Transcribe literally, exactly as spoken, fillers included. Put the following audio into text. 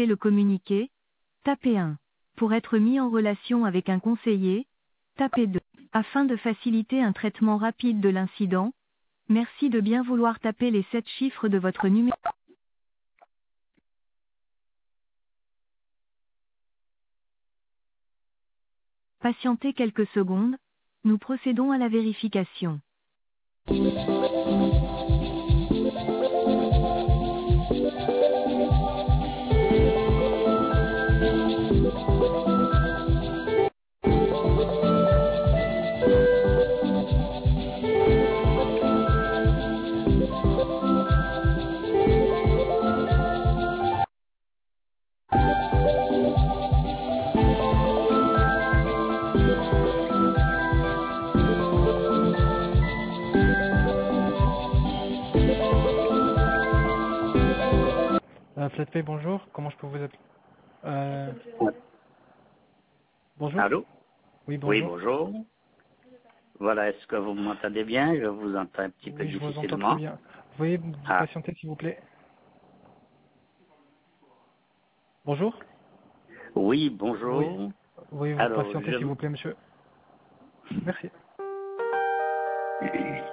souhaitez le communiquer, tapez un. Pour être mis en relation avec un conseiller, tapez deux. Afin de faciliter un traitement rapide de l'incident, merci de bien vouloir taper les sept chiffres de votre numéro. Patientez quelques secondes, nous procédons à la vérification. Euh, FlatPay, bonjour. Comment je peux vous appeler euh... Bonjour. Allô? Oui, Oui, bonjour. bonjour. Voilà, est-ce que vous m'entendez bien? Je vous entends un petit peu Oui, je vous entends très difficilement. bien. Vous pouvez vous Ah, patienter, s'il vous plaît? Bonjour. oui, Oui. bonjour. Oui, vous Alors, patientez, s'il je... vous plaît, monsieur. Merci.